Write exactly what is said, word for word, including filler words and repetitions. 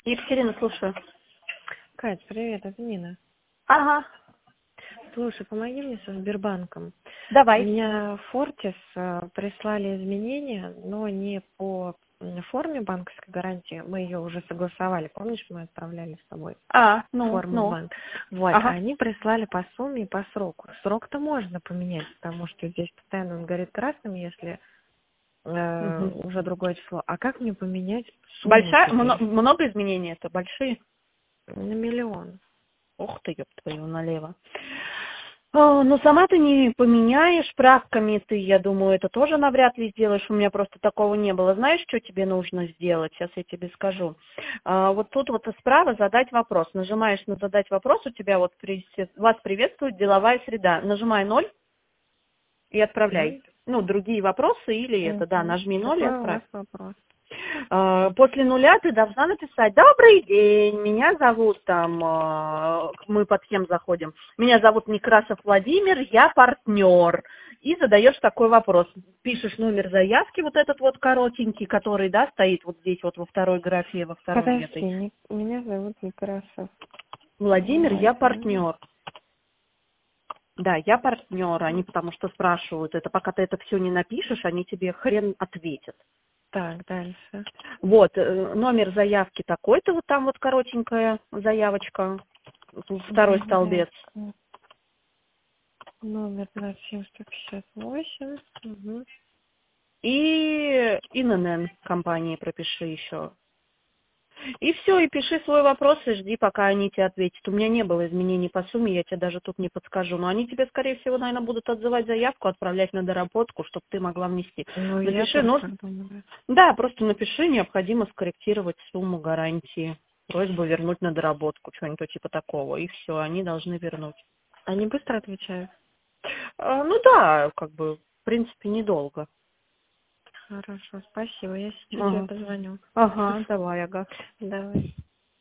Екатерина, слушаю. Кать, привет, это Нина. Ага, Слушай, помоги мне со Сбербанком. У давай. меня в Фортис э, прислали изменения, но не по м, форме банковской гарантии. Мы ее уже согласовали. Помнишь, мы отправляли с тобой А, ну, форму в ну. банк? Вот, а Ага. они прислали по сумме и по сроку. Срок-то можно поменять, потому что здесь постоянно он горит красным, если э, Мгм. уже другое число. А как мне поменять сумму Большая, мно- теперь? много изменений, это большие. На миллион. Ух ты, ёб твою налево. А, ну, сама ты не поменяешь, правками ты, я думаю, это тоже навряд ли сделаешь. У меня просто такого не было. Знаешь, что тебе нужно сделать? Сейчас я тебе скажу. А, вот тут вот справа задать вопрос. Нажимаешь на задать вопрос, у тебя вот при- вас приветствует деловая среда. Нажимай ноль и отправляй. Ноль? Ну, другие вопросы или это, да, Мгм. нажми ноль и Какой у отправь. вас вопрос? А, После нуля ты должна написать: добрый день, меня зовут там, а, мы под кем заходим, меня зовут Некрасов Владимир, я партнер. И задаешь такой вопрос. Пишешь номер заявки, вот этот вот коротенький, который, да, стоит вот здесь вот во второй графе, во второй Подожди, этой. не- меня зовут Некрасов Владимир, я Владимир. партнер. Да, я партнер, они потому что спрашивают, это пока ты это все не напишешь, они тебе хрен ответят. Так, дальше. Вот, э, номер заявки такой-то, вот там вот коротенькая заявочка, второй Мгм, столбец. заявка. Номер двадцать семь сто пятьдесят восемь. Угу. И ИНН компании пропиши еще. И все, и пиши свой вопрос, и жди, пока они тебе ответят. У меня не было изменений по сумме, я тебе даже тут не подскажу. Но они тебе, скорее всего, наверное, будут отзывать заявку, отправлять на доработку, чтобы ты могла внести. Ну, я Напиши, тоже ну, так думаю. да, просто напиши, необходимо скорректировать сумму гарантии. Просьбу вернуть на доработку, что-нибудь типа такого. И все, они должны вернуть. Они быстро отвечают? А, Ну да, как бы, в принципе, недолго. Хорошо, спасибо. Я сейчас тебе Ага, позвоню. ага, давай, ага. Давай.